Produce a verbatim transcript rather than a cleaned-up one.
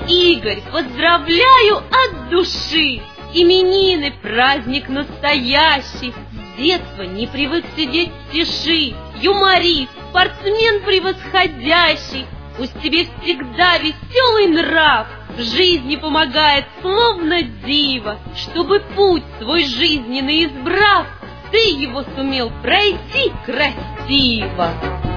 Игорь, поздравляю от души! Именины, праздник настоящий. С детства не привык сидеть в тиши. Юморист, спортсмен превосходящий. Пусть тебе всегда веселый нрав в жизни помогает, словно диво, чтобы путь свой жизненный избрав, ты его сумел пройти красиво.